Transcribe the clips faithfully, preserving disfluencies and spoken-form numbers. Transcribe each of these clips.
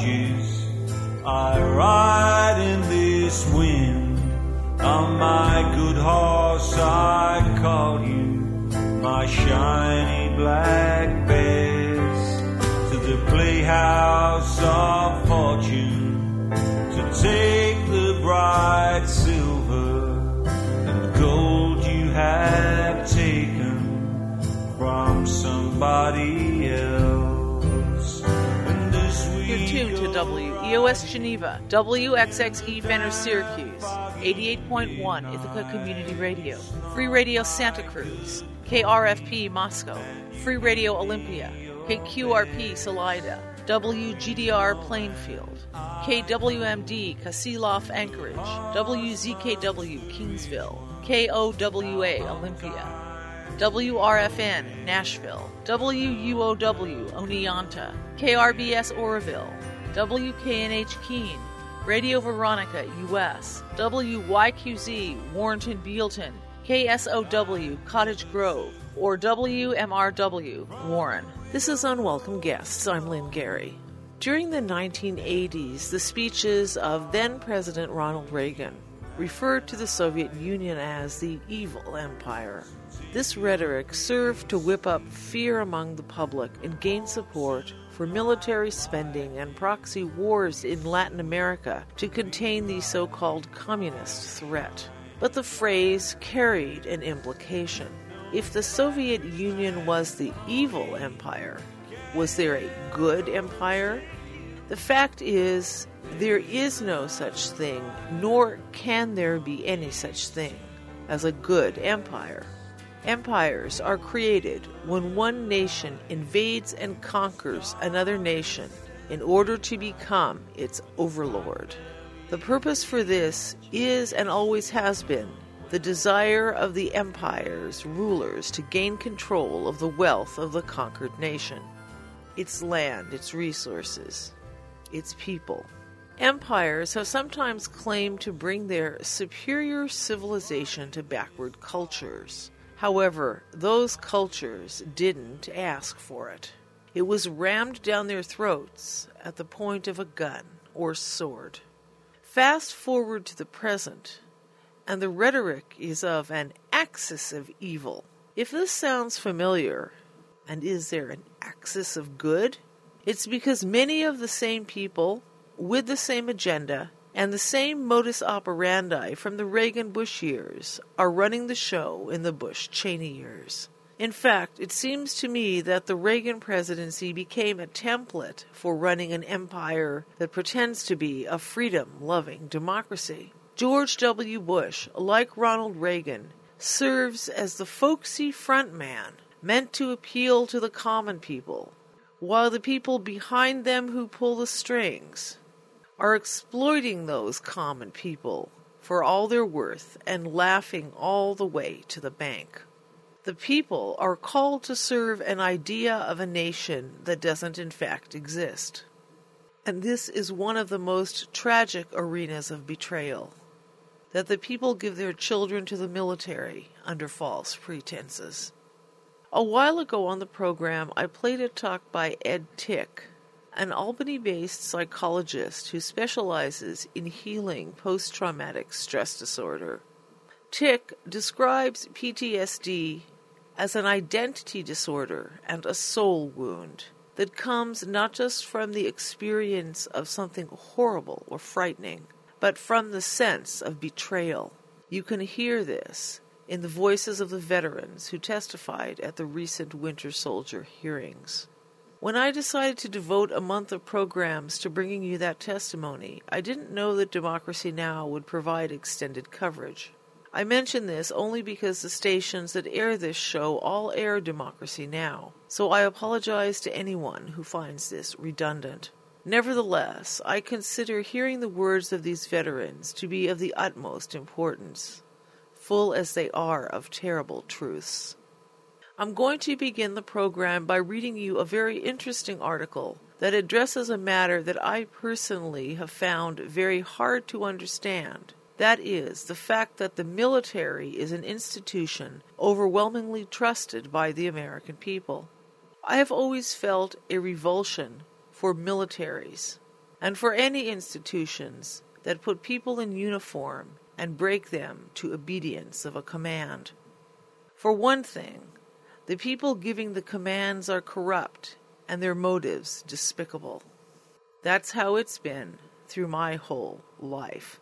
torches. I ride in this wind. On my good horse I call you, my shiny black bears, to the playhouse of fortune, to take the bright silver and gold you have taken from somebody else. And this You're tuned to W E O S Geneva, W X X E Fenner Syracuse, eighty-eight point one Ithaca Community Radio, Free Radio Santa Cruz, K R F P Moscow, Free Radio Olympia, K Q R P Salida, W G D R Plainfield, K W M D Kasilof Anchorage, W Z K W Kingsville, K O W A Olympia, W R F N Nashville, W U O W Oneonta, K R B S Oroville, W K N H Keene, Radio Veronica U S, W Y Q Z Warrenton Bealton, K S O W Cottage Grove, or W M R W Warren. This is Unwelcome Guests. I'm Lynn Gary. During the nineteen eighties, the speeches of then-President Ronald Reagan referred to the Soviet Union as the evil empire. This rhetoric served to whip up fear among the public and gain support for military spending and proxy wars in Latin America to contain the so-called communist threat. But the phrase carried an implication. If the Soviet Union was the evil empire, was there a good empire? The fact is, there is no such thing, nor can there be any such thing as a good empire. Empires are created when one nation invades and conquers another nation in order to become its overlord. The purpose for this is and always has been the desire of the empire's rulers to gain control of the wealth of the conquered nation, its land, its resources, its people. Empires have sometimes claimed to bring their superior civilization to backward cultures. However, those cultures didn't ask for it. It was rammed down their throats at the point of a gun or sword. Fast forward to the present, and the rhetoric is of an axis of evil. If this sounds familiar, and is there an axis of good? It's because many of the same people, with the same agenda, and the same modus operandi from the Reagan-Bush years are running the show in the Bush-Cheney years. In fact, it seems to me that the Reagan presidency became a template for running an empire that pretends to be a freedom-loving democracy. George W. Bush, like Ronald Reagan, serves as the folksy frontman meant to appeal to the common people, while the people behind them who pull the strings are exploiting those common people for all they're worth and laughing all the way to the bank. The people are called to serve an idea of a nation that doesn't in fact exist. And this is one of the most tragic arenas of betrayal, that the people give their children to the military under false pretenses. A while ago on the program, I played a talk by Ed Tick, an Albany-based psychologist who specializes in healing post-traumatic stress disorder. Tick describes P T S D as an identity disorder and a soul wound that comes not just from the experience of something horrible or frightening, but from the sense of betrayal. You can hear this in the voices of the veterans who testified at the recent Winter Soldier hearings. When I decided to devote a month of programs to bringing you that testimony, I didn't know that Democracy Now! Would provide extended coverage. I mention this only because the stations that air this show all air Democracy Now!, so I apologize to anyone who finds this redundant. Nevertheless, I consider hearing the words of these veterans to be of the utmost importance, full as they are of terrible truths. I'm going to begin the program by reading you a very interesting article that addresses a matter that I personally have found very hard to understand. That is, the fact that the military is an institution overwhelmingly trusted by the American people. I have always felt a revulsion for militaries, and for any institutions that put people in uniform and break them to obedience of a command. For one thing, the people giving the commands are corrupt and their motives despicable. That's how it's been through my whole life.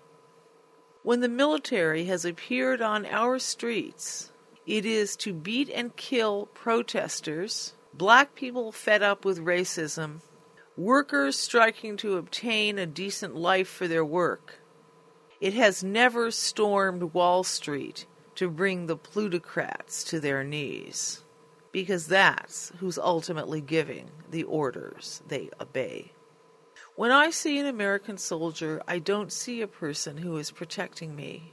When the military has appeared on our streets, it is to beat and kill protesters, black people fed up with racism, workers striking to obtain a decent life for their work. It has never stormed Wall Street to bring the plutocrats to their knees, because that's who's ultimately giving the orders they obey. When I see an American soldier, I don't see a person who is protecting me.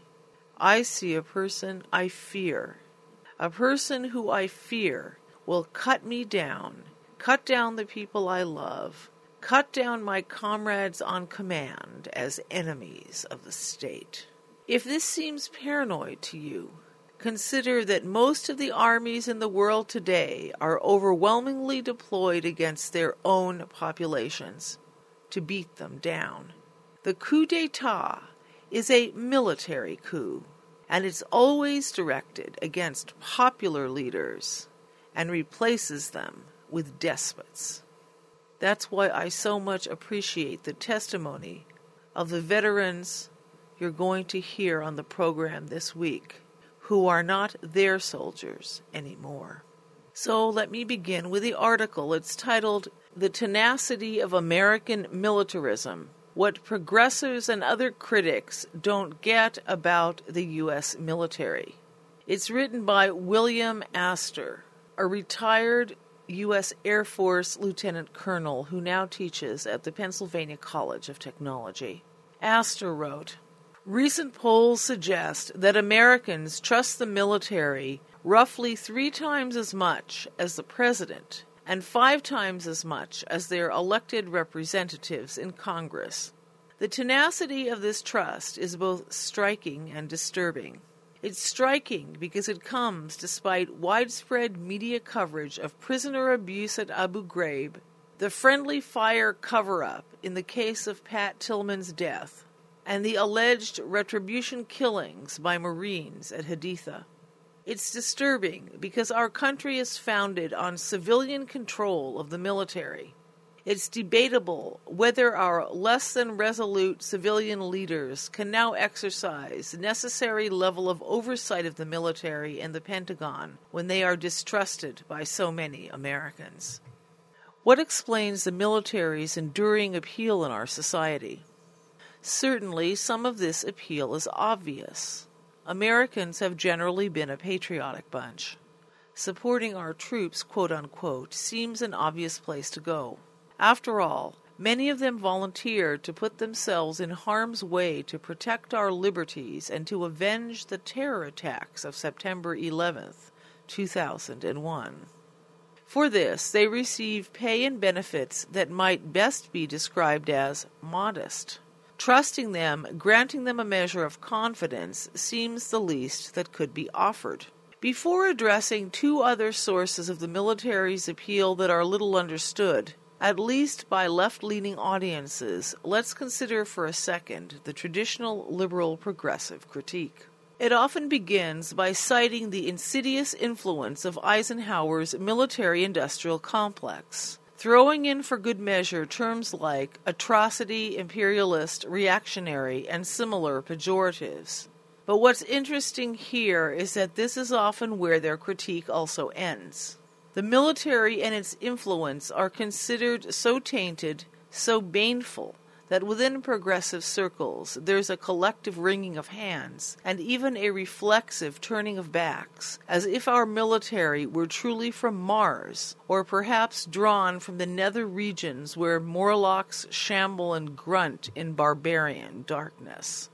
I see a person I fear. A person who I fear will cut me down, cut down the people I love, cut down my comrades on command as enemies of the state. If this seems paranoid to you, consider that most of the armies in the world today are overwhelmingly deployed against their own populations to beat them down. The coup d'etat is a military coup, and it's always directed against popular leaders and replaces them with despots. That's why I so much appreciate the testimony of the veterans you're going to hear on the program this week, who are not their soldiers anymore. So let me begin with the article. It's titled, "The Tenacity of American Militarism, What Progressives and Other Critics Don't Get About the U S Military." It's written by William Astor, a retired U S Air Force lieutenant colonel who now teaches at the Pennsylvania College of Technology. Astor wrote, "Recent polls suggest that Americans trust the military roughly three times as much as the president and five times as much as their elected representatives in Congress. The tenacity of this trust is both striking and disturbing. It's striking because it comes despite widespread media coverage of prisoner abuse at Abu Ghraib, the friendly fire cover-up in the case of Pat Tillman's death, and the alleged retribution killings by Marines at Haditha. It's disturbing because our country is founded on civilian control of the military. It's debatable whether our less than resolute civilian leaders can now exercise the necessary level of oversight of the military and the Pentagon when they are distrusted by so many Americans. What explains the military's enduring appeal in our society? Certainly, some of this appeal is obvious. Americans have generally been a patriotic bunch. Supporting our troops, quote-unquote, seems an obvious place to go. After all, many of them volunteered to put themselves in harm's way to protect our liberties and to avenge the terror attacks of September eleventh, two thousand one. For this, they receive pay and benefits that might best be described as modest. Trusting them, granting them a measure of confidence, seems the least that could be offered. Before addressing two other sources of the military's appeal that are little understood, at least by left-leaning audiences, let's consider for a second the traditional liberal progressive critique. It often begins by citing the insidious influence of Eisenhower's military-industrial complex, throwing in for good measure terms like atrocity, imperialist, reactionary, and similar pejoratives. But what's interesting here is that this is often where their critique also ends. The military and its influence are considered so tainted, so baneful, that within progressive circles there's a collective wringing of hands and even a reflexive turning of backs, as if our military were truly from Mars, or perhaps drawn from the nether regions where Morlocks shamble and grunt in barbarian darkness.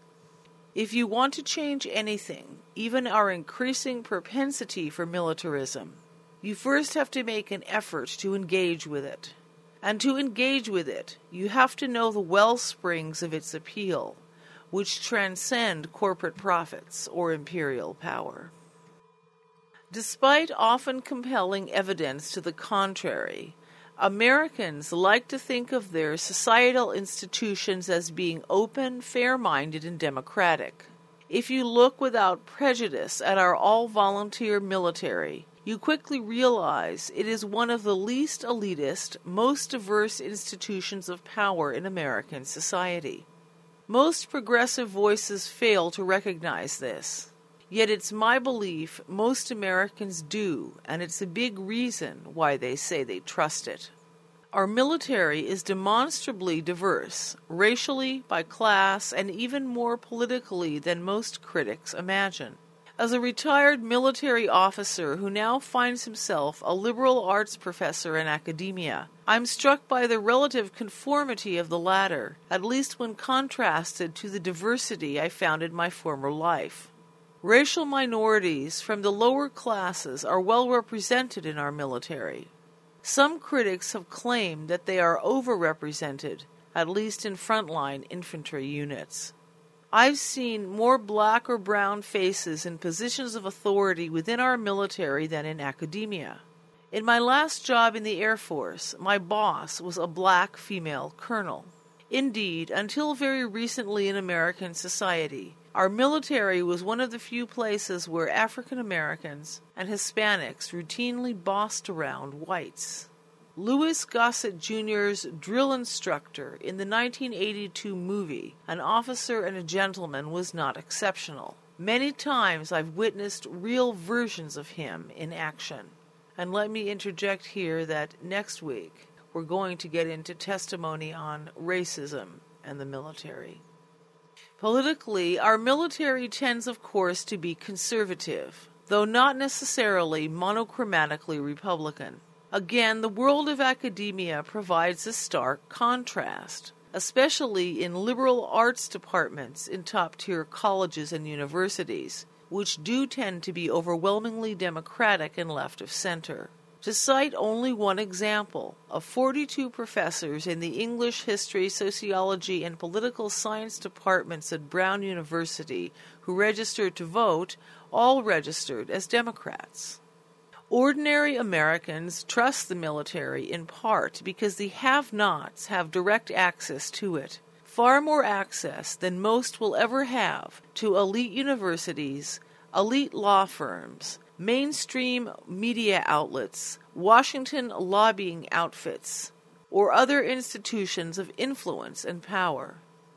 If you want to change anything, even our increasing propensity for militarism, you first have to make an effort to engage with it. And to engage with it, you have to know the well springs of its appeal, which transcend corporate profits or imperial power. Despite often compelling evidence to the contrary, Americans like to think of their societal institutions as being open, fair-minded, and democratic. If you look without prejudice at our all-volunteer military, you quickly realize it is one of the least elitist, most diverse institutions of power in American society. Most progressive voices fail to recognize this. Yet it's my belief most Americans do, and it's a big reason why they say they trust it. Our military is demonstrably diverse, racially, by class, and even more politically than most critics imagine. As a retired military officer who now finds himself a liberal arts professor in academia, I'm struck by the relative conformity of the latter, at least when contrasted to the diversity I found in my former life. Racial minorities from the lower classes are well represented in our military. Some critics have claimed that they are overrepresented, at least in frontline infantry units. I've seen more black or brown faces in positions of authority within our military than in academia. In my last job in the Air Force, my boss was a black female colonel. Indeed, until very recently in American society, our military was one of the few places where African Americans and Hispanics routinely bossed around whites. Louis Gossett Junior's drill instructor in the nineteen eighty-two movie, An Officer and a Gentleman, was not exceptional. Many times I've witnessed real versions of him in action. And let me interject here that next week we're going to get into testimony on racism and the military. Politically, our military tends, of course, to be conservative, though not necessarily monochromatically Republican. Again, the world of academia provides a stark contrast, especially in liberal arts departments in top-tier colleges and universities, which do tend to be overwhelmingly democratic and left of center. To cite only one example, of forty-two professors in the English, history, sociology, and political science departments at Brown University who registered to vote, all registered as Democrats. Ordinary Americans trust the military in part because the have-nots have direct access to it, far more access than most will ever have to elite universities, elite law firms, mainstream media outlets, Washington lobbying outfits, or other institutions of influence and power.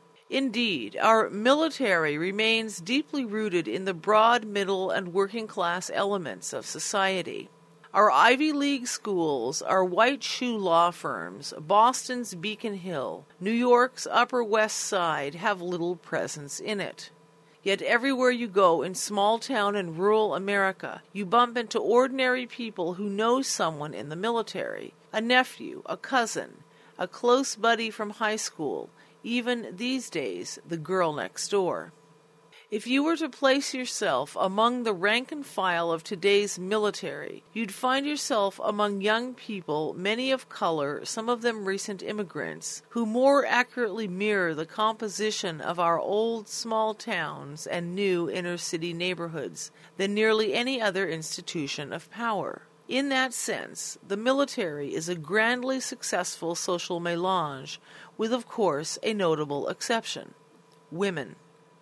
Indeed, our military remains deeply rooted in the broad, middle, and working-class elements of society. Our Ivy League schools, our white shoe law firms, Boston's Beacon Hill, New York's Upper West Side have little presence in it. Yet everywhere you go in small-town and rural America, you bump into ordinary people who know someone in the military, a nephew, a cousin, a close buddy from high school, even these days, the girl next door. If you were to place yourself among the rank and file of today's military, you'd find yourself among young people, many of color, some of them recent immigrants, who more accurately mirror the composition of our old small towns and new inner-city neighborhoods than nearly any other institution of power. In that sense, the military is a grandly successful social melange, with, of course, a notable exception: women.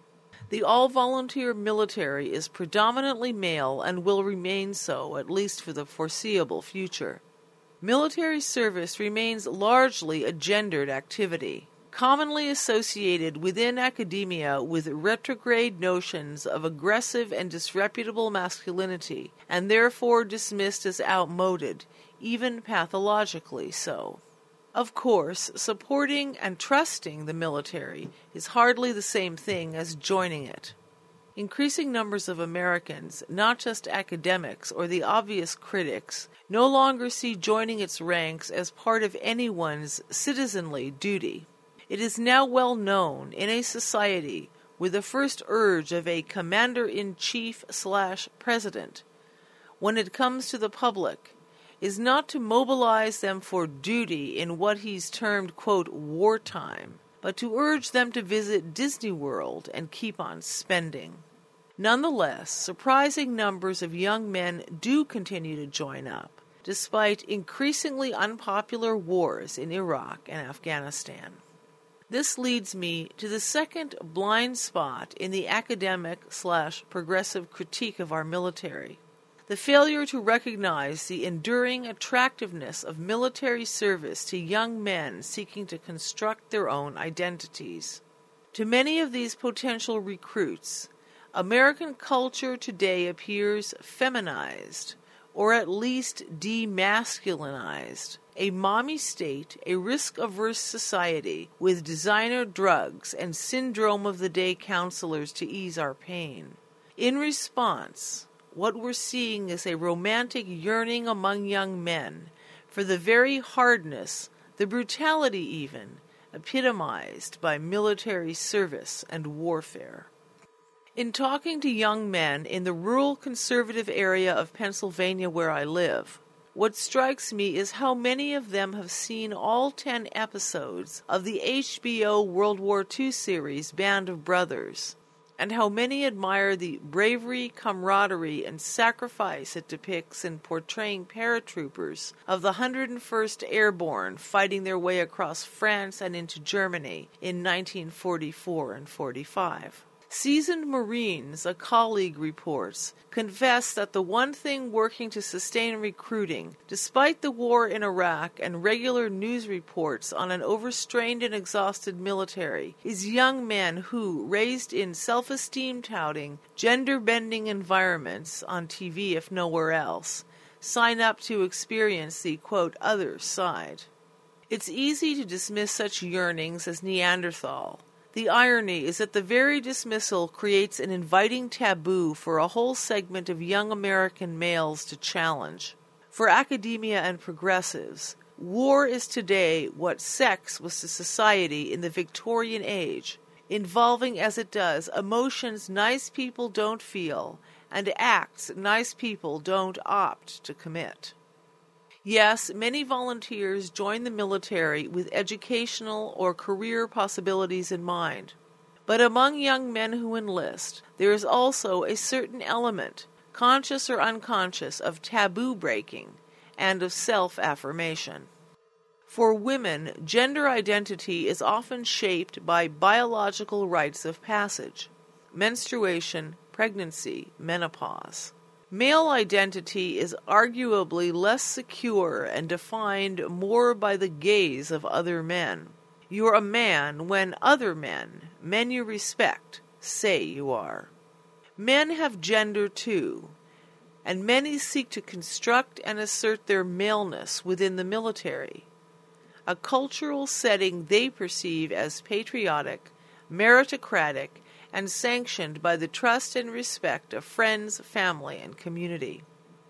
The all-volunteer military is predominantly male and will remain so, at least for the foreseeable future. Military service remains largely a gendered activity, commonly associated within academia with retrograde notions of aggressive and disreputable masculinity, and therefore dismissed as outmoded, even pathologically so. Of course, supporting and trusting the military is hardly the same thing as joining it. Increasing numbers of Americans, not just academics or the obvious critics, no longer see joining its ranks as part of anyone's citizenly duty. It is now well known in a society with the first urge of a commander-in-chief slash president, when it comes to the public, is not to mobilize them for duty in what he's termed, quote, wartime, but to urge them to visit Disney World and keep on spending. Nonetheless, surprising numbers of young men do continue to join up, despite increasingly unpopular wars in Iraq and Afghanistan. This leads me to the second blind spot in the academic slash progressive critique of our military: the failure to recognize the enduring attractiveness of military service to young men seeking to construct their own identities. To many of these potential recruits, American culture today appears feminized, or at least demasculinized, a mommy state, a risk-averse society with designer drugs and syndrome-of-the-day counselors to ease our pain. In response, what we're seeing is a romantic yearning among young men for the very hardness, the brutality even, epitomized by military service and warfare. In talking to young men in the rural conservative area of Pennsylvania where I live, what strikes me is how many of them have seen all ten episodes of the H B O World War Two series Band of Brothers, and how many admire the bravery, camaraderie, and sacrifice it depicts in portraying paratroopers of the one hundred first Airborne fighting their way across France and into Germany in nineteen forty-four and forty-five. Seasoned Marines, a colleague reports, confess that the one thing working to sustain recruiting, despite the war in Iraq and regular news reports on an overstrained and exhausted military, is young men who, raised in self-esteem touting, gender-bending environments, on T V if nowhere else, sign up to experience the, quote, other side. It's easy to dismiss such yearnings as Neanderthal. The irony is that the very dismissal creates an inviting taboo for a whole segment of young American males to challenge. For academia and progressives, war is today what sex was to society in the Victorian age, involving as it does emotions nice people don't feel and acts nice people don't opt to commit. Yes, many volunteers join the military with educational or career possibilities in mind. But among young men who enlist, there is also a certain element, conscious or unconscious, of taboo breaking and of self-affirmation. For women, gender identity is often shaped by biological rites of passage: menstruation, pregnancy, menopause. Male identity is arguably less secure and defined more by the gaze of other men. You're a man when other men, men you respect, say you are. Men have gender too, and many seek to construct and assert their maleness within the military, a cultural setting they perceive as patriotic, meritocratic, and sanctioned by the trust and respect of friends, family, and community.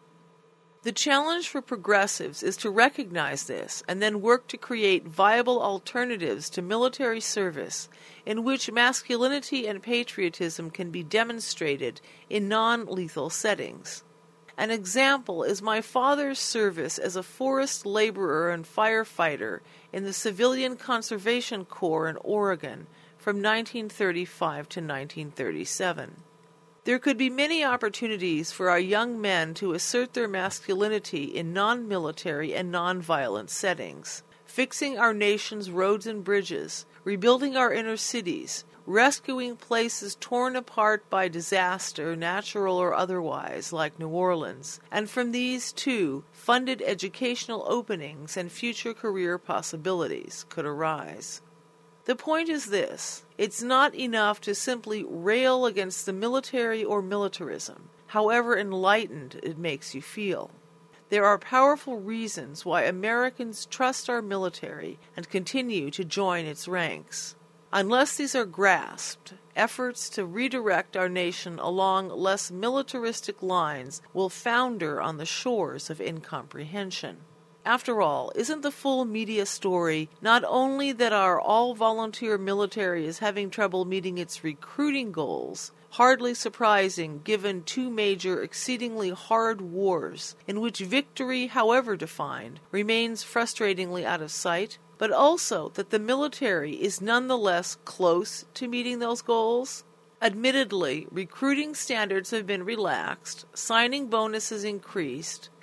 The challenge for progressives is to recognize this and then work to create viable alternatives to military service in which masculinity and patriotism can be demonstrated in non-lethal settings. An example is my father's service as a forest laborer and firefighter in the Civilian Conservation Corps in Oregon from nineteen thirty-five to nineteen thirty-seven. There could be many opportunities for our young men to assert their masculinity in non-military and non-violent settings, fixing our nation's roads and bridges, rebuilding our inner cities, rescuing places torn apart by disaster, natural or otherwise, like New Orleans, and from these, too, funded educational openings and future career possibilities could arise. The point is this: it's not enough to simply rail against the military or militarism, however enlightened it makes you feel. There are powerful reasons why Americans trust our military and continue to join its ranks. Unless these are grasped, efforts to redirect our nation along less militaristic lines will founder on the shores of incomprehension. After all, isn't the full media story not only that our all-volunteer military is having trouble meeting its recruiting goals, hardly surprising given two major, exceedingly hard wars in which victory, however defined, remains frustratingly out of sight, but also that the military is nonetheless close to meeting those goals? Admittedly, recruiting standards have been relaxed, signing bonuses increased,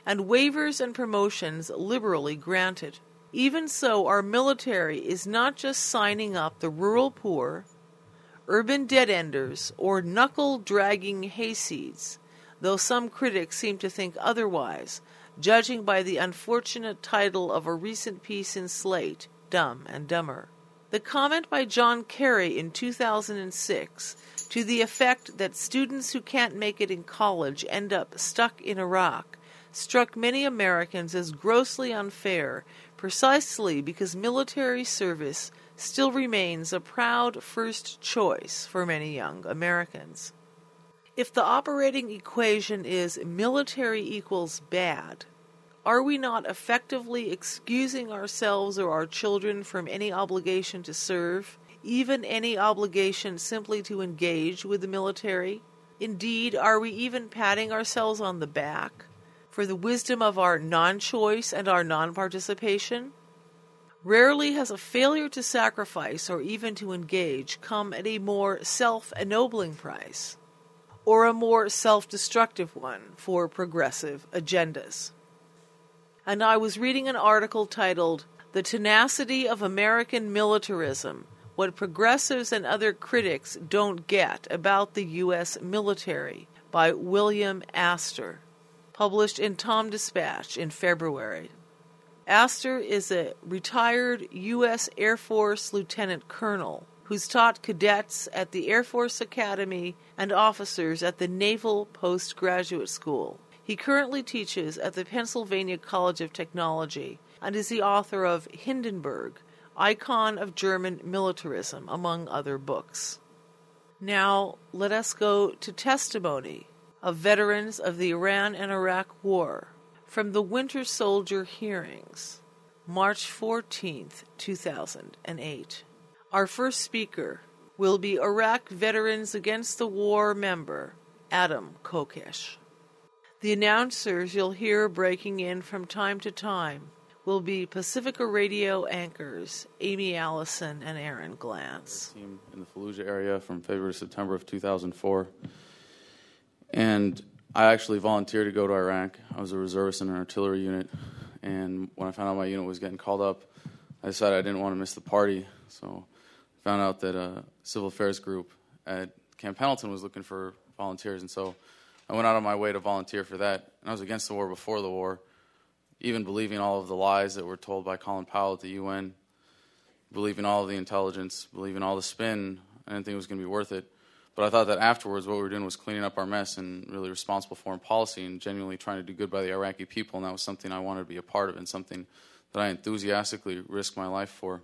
and waivers and promotions liberally granted. Even so, our military is not just signing up the rural poor, urban dead-enders, or knuckle-dragging hayseeds, though some critics seem to think otherwise, judging by the unfortunate title of a recent piece in Slate, Dumb and Dumber. The comment by John Kerry in two thousand six to the effect that students who can't make it in college end up stuck in Iraq struck many Americans as grossly unfair, precisely because military service still remains a proud first choice for many young Americans. If the operating equation is military equals bad, are we not effectively excusing ourselves or our children from any obligation to serve, even any obligation simply to engage with the military? Indeed, are we even patting ourselves on the back for the wisdom of our non-choice and our non-participation? Rarely has a failure to sacrifice or even to engage come at a more self-ennobling price, or a more self-destructive one for progressive agendas. And I was reading an article titled, "The Tenacity of American Militarism, What Progressives and Other Critics Don't Get About the U S Military," by William Astor, published in Tom Dispatch in February. Astor is a retired U S Air Force lieutenant colonel who's taught cadets at the Air Force Academy and officers at the Naval Postgraduate School. He currently teaches at the Pennsylvania College of Technology and is the author of Hindenburg, Icon of German Militarism, among other books. Now, let us go to testimony of veterans of the Iran and Iraq War from the Winter Soldier hearings, March fourteenth, two thousand eight. Our first speaker will be Iraq Veterans Against the War member, Adam Kokesh. The announcers you'll hear breaking in from time to time will be Pacifica Radio anchors Amy Allison and Aaron Glantz. Team in the Fallujah area from February to September of two thousand four. And I actually volunteered to go to Iraq. I was a reservist in an artillery unit. And when I found out my unit was getting called up, I decided I didn't want to miss the party. So I found out that a civil affairs group at Camp Pendleton was looking for volunteers. And so I went out of my way to volunteer for that. And I was against the war before the war, even believing all of the lies that were told by Colin Powell at the U N, believing all of the intelligence, believing all the spin. I didn't think it was going to be worth it. But I thought that afterwards what we were doing was cleaning up our mess and really responsible foreign policy and genuinely trying to do good by the Iraqi people, and that was something I wanted to be a part of and something that I enthusiastically risked my life for.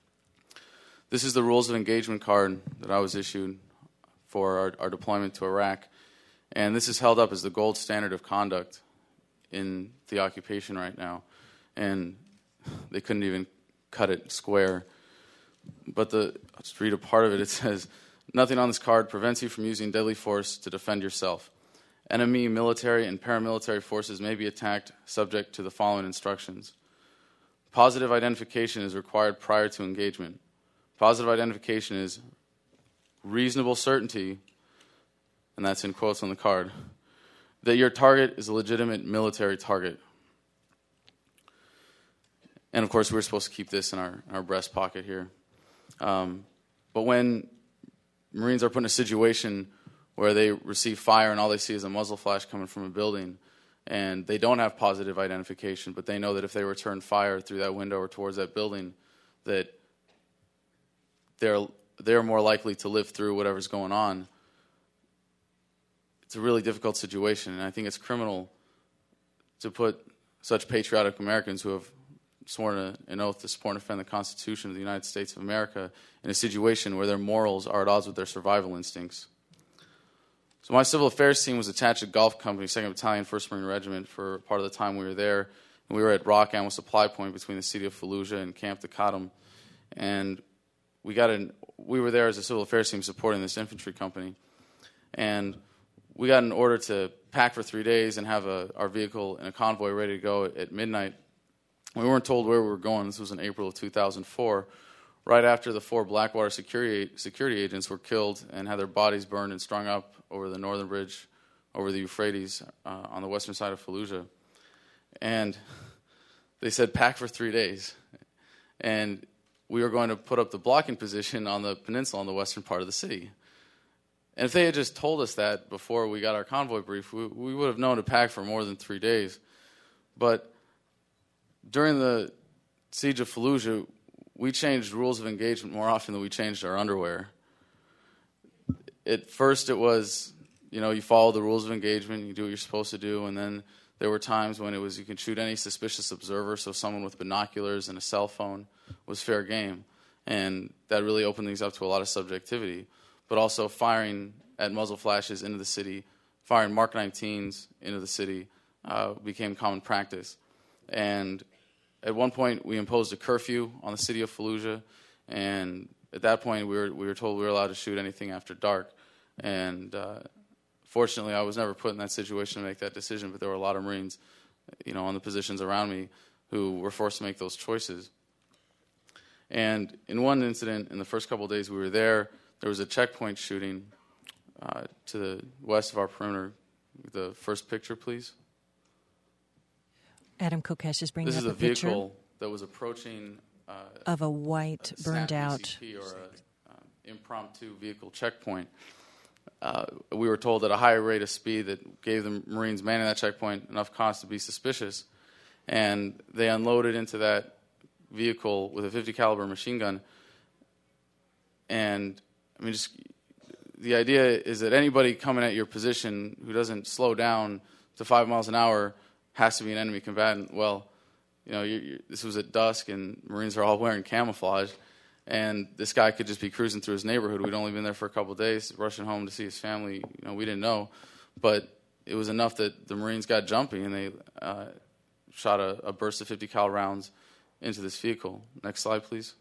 This is the rules of engagement card that I was issued for our, our deployment to Iraq, and this is held up as the gold standard of conduct in the occupation right now, and they couldn't even cut it square. But the, I'll just read a part of it. It says, "Nothing on this card prevents you from using deadly force to defend yourself. Enemy military and paramilitary forces may be attacked subject to the following instructions. Positive identification is required prior to engagement. Positive identification is reasonable certainty," and that's in quotes on the card, "that your target is a legitimate military target." And of course, we were supposed to keep this in our, in our breast pocket here. Um, but when Marines are put in a situation where they receive fire and all they see is a muzzle flash coming from a building, and they don't have positive identification, but they know that if they return fire through that window or towards that building, that they're they're more likely to live through whatever's going on. It's a really difficult situation, and I think it's criminal to put such patriotic Americans who have sworn a, an oath to support and defend the Constitution of the United States of America in a situation where their morals are at odds with their survival instincts. So my civil affairs team was attached to Gulf Company, second Battalion, first Marine Regiment for part of the time we were there. And we were at Rock Ammo Supply Point between the city of Fallujah and Camp Taqadum. And we got an, we were there as a civil affairs team supporting this infantry company. And we got an order to pack for three days and have a, our vehicle in a convoy ready to go at, at midnight. We weren't told where we were going. This was in April of two thousand four, right after the four Blackwater security security agents were killed and had their bodies burned and strung up over the northern bridge over the Euphrates uh, on the western side of Fallujah. And they said pack for three days. And we were going to put up the blocking position on the peninsula on the western part of the city. And if they had just told us that before we got our convoy brief, we, we would have known to pack for more than three days. But during the siege of Fallujah, we changed rules of engagement more often than we changed our underwear. At first it was, you know, you follow the rules of engagement, you do what you're supposed to do, and then there were times when it was you can shoot any suspicious observer, so someone with binoculars and a cell phone was fair game. And that really opened things up to a lot of subjectivity. But also firing at muzzle flashes into the city, firing Mark nineteens into the city uh, became common practice. And at one point, we imposed a curfew on the city of Fallujah, and at that point, we were we were told we were allowed to shoot anything after dark. And uh, fortunately, I was never put in that situation to make that decision, but there were a lot of Marines, you know, on the positions around me who were forced to make those choices. And in one incident, in the first couple of days we were there, there was a checkpoint shooting uh, to the west of our perimeter. The first picture, please. Adam Kokesh is bringing this up is a, a picture vehicle that was approaching uh, of a white, a burned snap out E C P or a uh, impromptu vehicle checkpoint. Uh, we were told at a high rate of speed that gave the Marines manning that checkpoint enough cause to be suspicious, and they unloaded into that vehicle with a fifty caliber machine gun. And I mean, just the idea is that anybody coming at your position who doesn't slow down to five miles an hour has to be an enemy combatant. Well, you know, you're, you're, this was at dusk, and Marines are all wearing camouflage, and this guy could just be cruising through his neighborhood. We'd only been there for a couple of days, rushing home to see his family. You know, we didn't know, but it was enough that the Marines got jumpy, and they uh, shot a, a burst of fifty cal rounds into this vehicle. Next slide, please.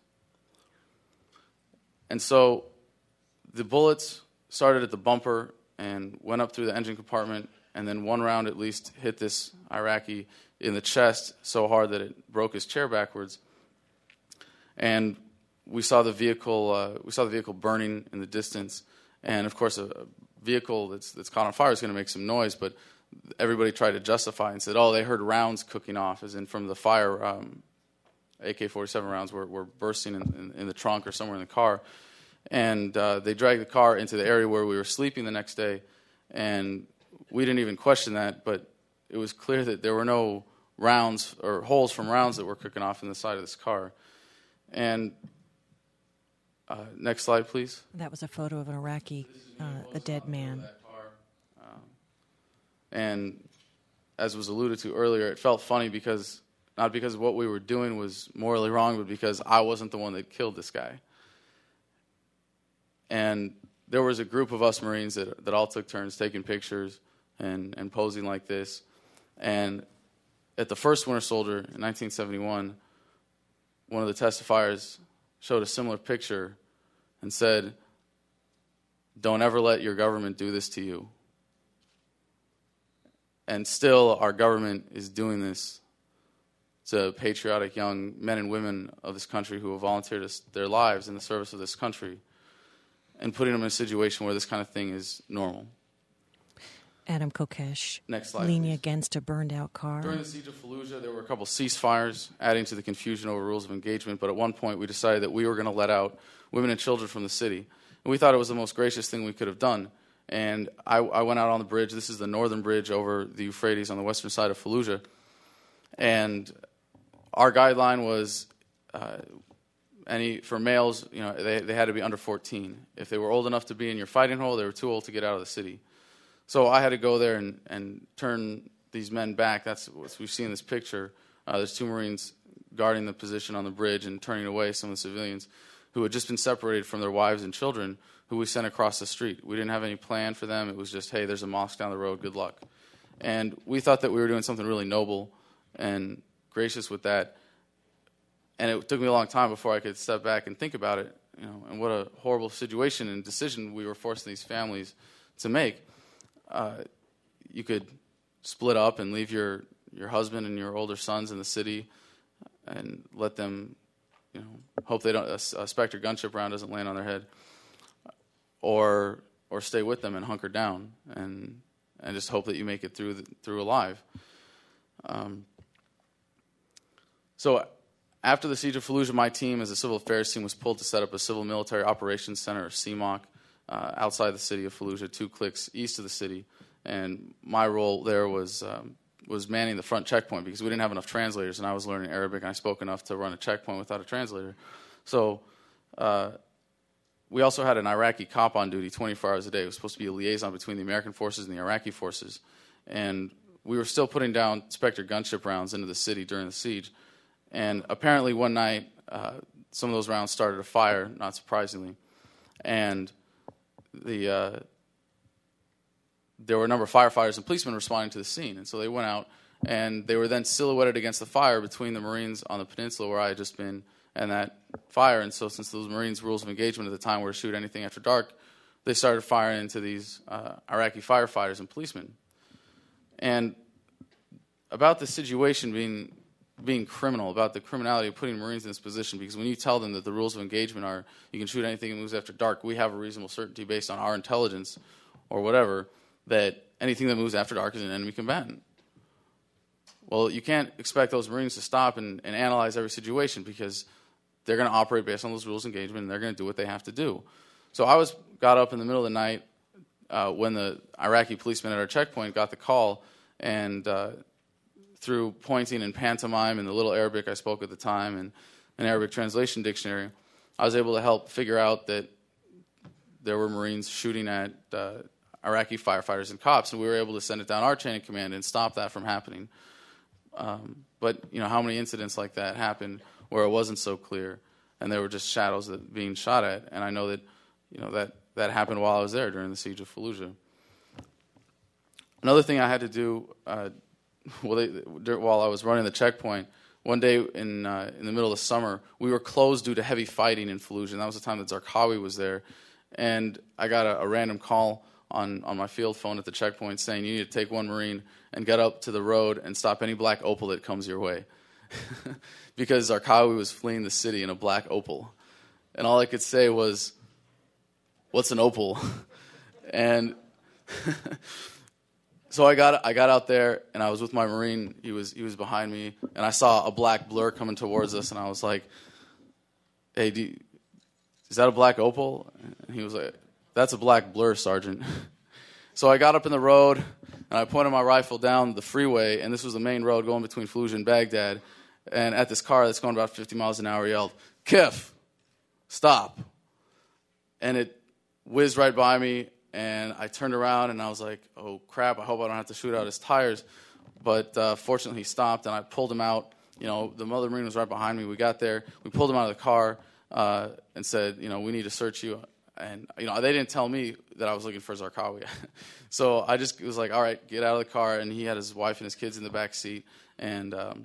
And so the bullets started at the bumper and went up through the engine compartment, and then one round at least hit this Iraqi in the chest so hard that it broke his chair backwards. And we saw the vehicle uh, we saw the vehicle burning in the distance. And of course, a, a vehicle that's that's caught on fire is going to make some noise, but everybody tried to justify and said, oh, they heard rounds cooking off, as in from the fire. Um, A K forty-seven rounds were, were bursting in, in, in the trunk or somewhere in the car. And uh, they dragged the car into the area where we were sleeping the next day. And we didn't even question that, but it was clear that there were no rounds or holes from rounds that were cooking off in the side of this car. And uh, next slide, please. That was a photo of an Iraqi, uh, a dead man. Um, and as was alluded to earlier, it felt funny because not because what we were doing was morally wrong, but because I wasn't the one that killed this guy. And there was a group of us Marines that, that all took turns taking pictures and, and posing like this. And at the first Winter Soldier in nineteen seventy-one, one of the testifiers showed a similar picture and said, "Don't ever let your government do this to you." And still, our government is doing this to patriotic young men and women of this country who have volunteered their lives in the service of this country, and putting them in a situation where this kind of thing is normal. Adam Kokesh, Next slide, leaning please. against a burned-out car. During the siege of Fallujah, there were a couple ceasefires, adding to the confusion over rules of engagement, but at one point we decided that we were going to let out women and children from the city. And we thought it was the most gracious thing we could have done. And I, I went out on the bridge. This is the northern bridge over the Euphrates on the western side of Fallujah. And our guideline was, uh, any for males, you know, they, they had to be under fourteen. If they were old enough to be in your fighting hole, they were too old to get out of the city. So I had to go there and, and turn these men back. That's what we see in this picture. Uh, there's two Marines guarding the position on the bridge and turning away some of the civilians who had just been separated from their wives and children, who we sent across the street. We didn't have any plan for them. It was just, hey, there's a mosque down the road, good luck. And we thought that we were doing something really noble and gracious with that. And it took me a long time before I could step back and think about it, you know, and what a horrible situation and decision we were forcing these families to make. Uh, you could split up and leave your, your husband and your older sons in the city and let them, you know, hope they don't a, a Spectre gunship round doesn't land on their head, or or stay with them and hunker down and and just hope that you make it through the, through alive. Um, So after the siege of Fallujah, my team, as a civil affairs team, was pulled to set up a civil military operations center, or C M O C, uh, outside the city of Fallujah, two clicks east of the city. And my role there was um, was manning the front checkpoint because we didn't have enough translators, and I was learning Arabic, and I spoke enough to run a checkpoint without a translator. So uh, we also had an Iraqi cop on duty twenty-four hours a day. It was supposed to be a liaison between the American forces and the Iraqi forces. And we were still putting down Spectre gunship rounds into the city during the siege. And apparently one night, uh, some of those rounds started a fire, not surprisingly. And the uh, there were a number of firefighters and policemen responding to the scene. And so they went out, and they were then silhouetted against the fire between the Marines on the peninsula where I had just been and that fire. And so since those Marines' rules of engagement at the time were to shoot anything after dark, they started firing into these uh, Iraqi firefighters and policemen. And about the situation being being criminal, about the criminality of putting Marines in this position, because when you tell them that the rules of engagement are you can shoot anything that moves after dark, we have a reasonable certainty based on our intelligence or whatever that anything that moves after dark is an enemy combatant. Well, you can't expect those Marines to stop and, and analyze every situation because they're going to operate based on those rules of engagement and they're going to do what they have to do. So I was got up in the middle of the night uh, when the Iraqi policeman at our checkpoint got the call, and uh, through pointing and pantomime and the little Arabic I spoke at the time and an Arabic translation dictionary, I was able to help figure out that there were Marines shooting at uh, Iraqi firefighters and cops, and we were able to send it down our chain of command and stop that from happening. Um, but, you know, how many incidents like that happened where it wasn't so clear and there were just shadows that being shot at? And I know that, you know, that, that happened while I was there during the siege of Fallujah. Another thing I had to do uh, well, they, while I was running the checkpoint, one day in uh, in the middle of summer, we were closed due to heavy fighting in Fallujah, and that was the time that Zarqawi was there. And I got a, a random call on, on my field phone at the checkpoint saying, you need to take one Marine and get up to the road and stop any black Opel that comes your way. Because Zarqawi was fleeing the city in a black Opel. And all I could say was, what's an Opel? And so I got I got out there, and I was with my Marine. He was he was behind me, and I saw a black blur coming towards us, and I was like, hey, do you, is that a black Opel? And he was like, that's a black blur, Sergeant. So I got up in the road, and I pointed my rifle down the freeway, and this was the main road going between Fallujah and Baghdad, and at this car that's going about fifty miles an hour, yelled, Kif, stop. And it whizzed right by me, and I turned around, and I was like, oh, crap, I hope I don't have to shoot out his tires. But uh, fortunately, he stopped, and I pulled him out. You know, the other Marine was right behind me. We got there. We pulled him out of the car uh, and said, you know, we need to search you. And, you know, they didn't tell me that I was looking for Zarqawi. So I just was like, all right, get out of the car. And he had his wife and his kids in the back seat. And, um,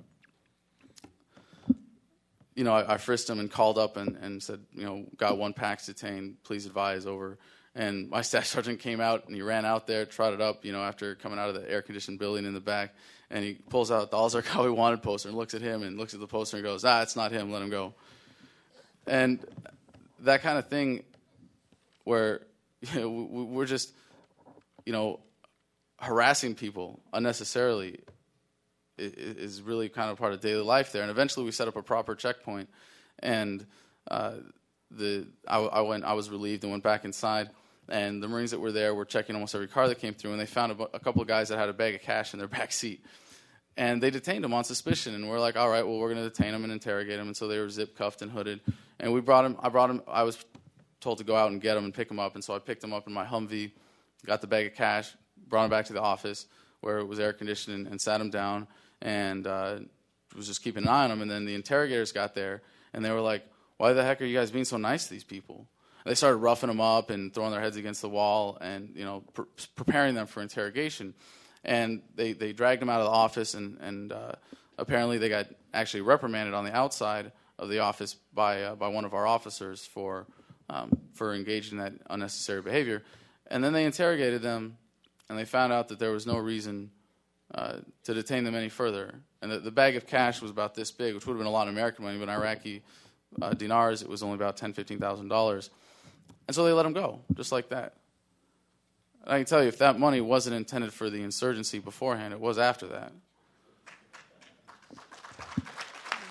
you know, I, I frisked him and called up and, and said, you know, got one PAX detained. Please advise, over. And my staff sergeant came out, and he ran out there, trotted up, you know, after coming out of the air-conditioned building in the back, and he pulls out the All Zarqawi Wanted poster and looks at him and looks at the poster and goes, ah, it's not him, let him go. And that kind of thing where, you know, we're just, you know, harassing people unnecessarily is really kind of part of daily life there. And eventually we set up a proper checkpoint, and uh, the I, I went, I was relieved and went back inside. And the Marines that were there were checking almost every car that came through, and they found a, a couple of guys that had a bag of cash in their back seat. And they detained them on suspicion, and we're like, all right, well, we're going to detain them and interrogate them. And so they were zip-cuffed and hooded. And we brought them, I brought them, I was told to go out and get them and pick them up. And so I picked them up in my Humvee, got the bag of cash, brought them back to the office where it was air-conditioned, and, and sat them down, and uh, was just keeping an eye on them. And then the interrogators got there, and they were like, why the heck are you guys being so nice to these people? They started roughing them up and throwing their heads against the wall and, you know, pre- preparing them for interrogation. And they, they dragged them out of the office, and, and uh, apparently they got actually reprimanded on the outside of the office by uh, by one of our officers for um, for engaging in that unnecessary behavior. And then they interrogated them, and they found out that there was no reason uh, to detain them any further. And the, the bag of cash was about this big, which would have been a lot of American money, but in Iraqi uh, dinars, it was only about ten thousand dollars, fifteen thousand dollars. And so they let him go, just like that. And I can tell you, if that money wasn't intended for the insurgency beforehand, it was after that.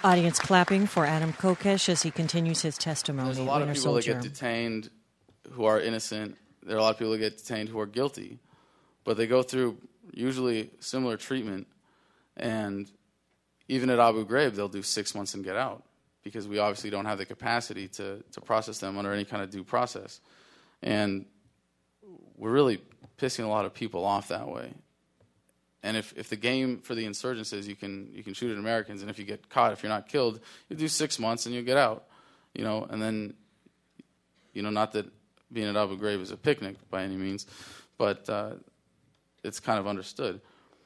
Audience clapping for Adam Kokesh as he continues his testimony. There's a lot Winter of people Soldier. that get detained who are innocent. There are a lot of people that get detained who are guilty. But they go through usually similar treatment. And even at Abu Ghraib, they'll do six months and get out because we obviously don't have the capacity to, to process them under any kind of due process. And we're really pissing a lot of people off that way. And if, if the game for the insurgents is you can you can shoot at Americans, and if you get caught, if you're not killed, you do six months and you get out, you know. And then, you know, not that being at Abu Ghraib is a picnic by any means, but uh, it's kind of understood.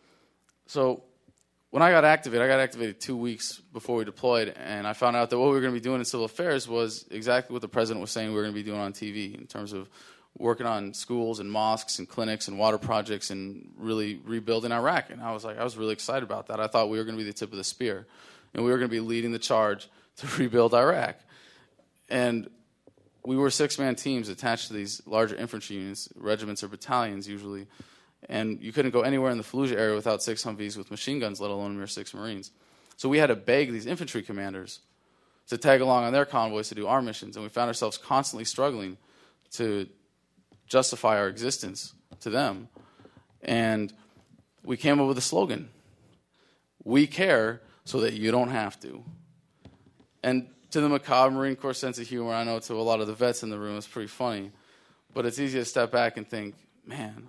So when I got activated, I got activated two weeks before we deployed, and I found out that what we were going to be doing in civil affairs was exactly what the president was saying we were going to be doing on T V in terms of working on schools and mosques and clinics and water projects and really rebuilding Iraq. And I was like, I was really excited about that. I thought we were going to be the tip of the spear, and we were going to be leading the charge to rebuild Iraq. And we were six-man teams attached to these larger infantry units, regiments or battalions usually, and you couldn't go anywhere in the Fallujah area without six Humvees with machine guns, let alone mere six Marines. So we had to beg these infantry commanders to tag along on their convoys to do our missions, and we found ourselves constantly struggling to justify our existence to them. And we came up with a slogan: we care so that you don't have to. And to the macabre Marine Corps sense of humor, I know to a lot of the vets in the room, it's pretty funny, but it's easy to step back and think, man,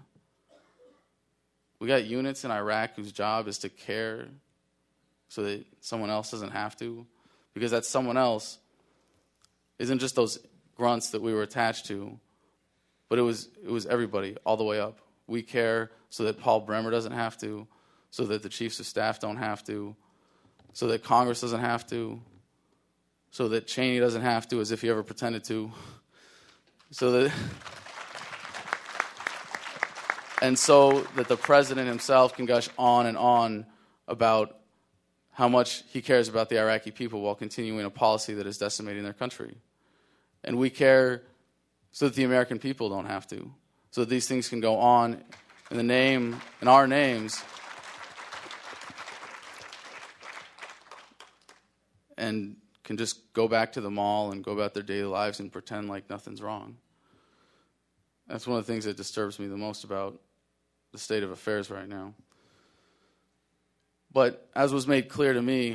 we got units in Iraq whose job is to care so that someone else doesn't have to, because that someone else isn't just those grunts that we were attached to, but it was it was everybody all the way up. We care so that Paul Bremer doesn't have to, so that the chiefs of staff don't have to, so that Congress doesn't have to, so that Cheney doesn't have to, as if he ever pretended to, so that and so that the president himself can gush on and on about how much he cares about the Iraqi people while continuing a policy that is decimating their country. And we care so that the American people don't have to, so that these things can go on in the name, in our names, and can just go back to the mall and go about their daily lives and pretend like nothing's wrong. That's one of the things that disturbs me the most about the state of affairs right now. But as was made clear to me,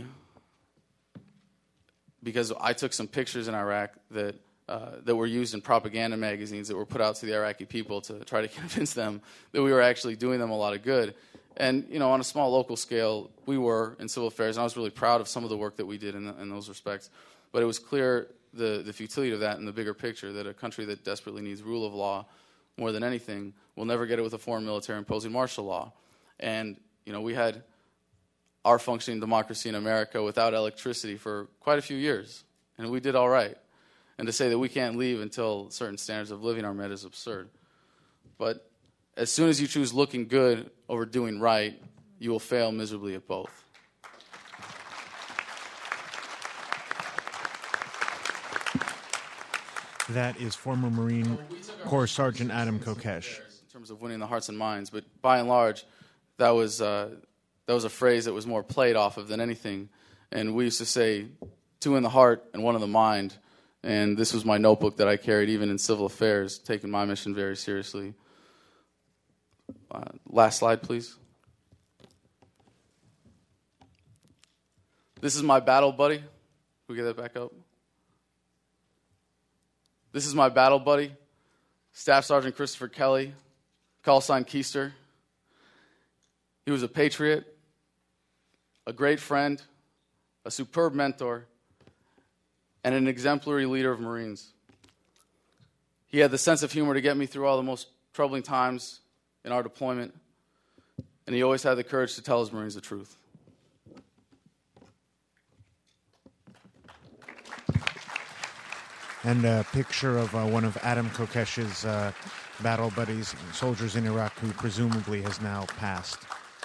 because I took some pictures in Iraq that uh, that were used in propaganda magazines that were put out to the Iraqi people to try to convince them that we were actually doing them a lot of good. And, you know, on a small local scale, we were in civil affairs, and I was really proud of some of the work that we did in, the, in those respects. But it was clear the, the futility of that in the bigger picture, that a country that desperately needs rule of law more than anything will never get it with a foreign military imposing martial law. And, you know, we had our functioning democracy in America without electricity for quite a few years, and we did all right. And to say that we can't leave until certain standards of living are met is absurd. But as soon as you choose looking good over doing right, you will fail miserably at both. That is former Marine Corps Sergeant Adam Kokesh. In terms of winning the hearts and minds, but by and large, that was uh, that was a phrase that was more played off of than anything. And we used to say, two in the heart and one in the mind. And this was my notebook that I carried even in civil affairs, taking my mission very seriously. Uh, last slide, please. This is my battle buddy. Can we get that back up? This is my battle buddy, Staff Sergeant Christopher Kelly, call sign Keister. He was a patriot, a great friend, a superb mentor, and an exemplary leader of Marines. He had the sense of humor to get me through all the most troubling times in our deployment, and he always had the courage to tell his Marines the truth. And a picture of uh, one of Adam Kokesh's uh, battle buddies, soldiers in Iraq, who presumably has now passed.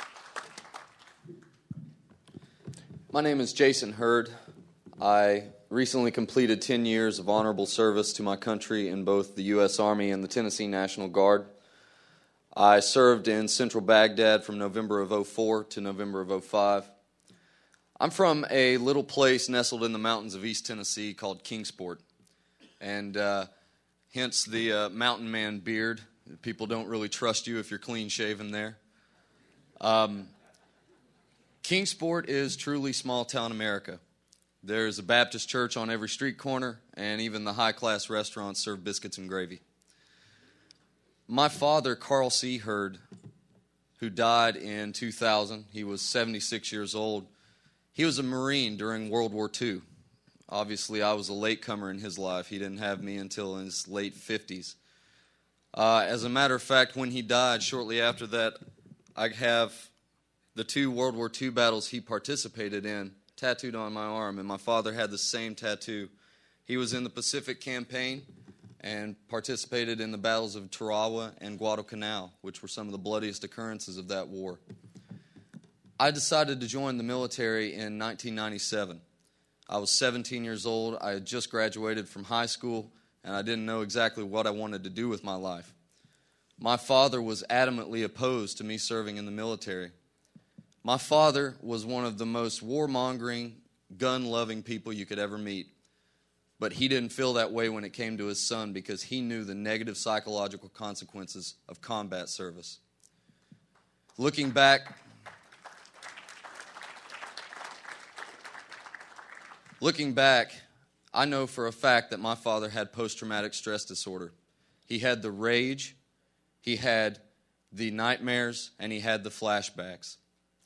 My name is Jason Hurd. I recently completed ten years of honorable service to my country in both the U S Army and the Tennessee National Guard. I served in central Baghdad from November of oh four to November of oh five. I'm from a little place nestled in the mountains of East Tennessee called Kingsport, and uh, hence the uh, mountain man beard. People don't really trust you if you're clean-shaven there. Um, Kingsport is truly small-town America. There's a Baptist church on every street corner, and even the high-class restaurants serve biscuits and gravy. My father, Carl C. Hurd, who died in two thousand, he was seventy-six years old. He was a Marine during World War Two. Obviously, I was a latecomer in his life. He didn't have me until in his late fifties. Uh, as a matter of fact, when he died, shortly after that, I have the two World War Two battles he participated in tattooed on my arm, and my father had the same tattoo. He was in the Pacific Campaign and participated in the battles of Tarawa and Guadalcanal, which were some of the bloodiest occurrences of that war. I decided to join the military in nineteen ninety-seven. I was seventeen years old. I had just graduated from high school, and I didn't know exactly what I wanted to do with my life. My father was adamantly opposed to me serving in the military. My father was one of the most warmongering, gun-loving people you could ever meet. But he didn't feel that way when it came to his son because he knew the negative psychological consequences of combat service. Looking back, looking back, I know for a fact that my father had post-traumatic stress disorder. He had the rage, he had the nightmares, and he had the flashbacks.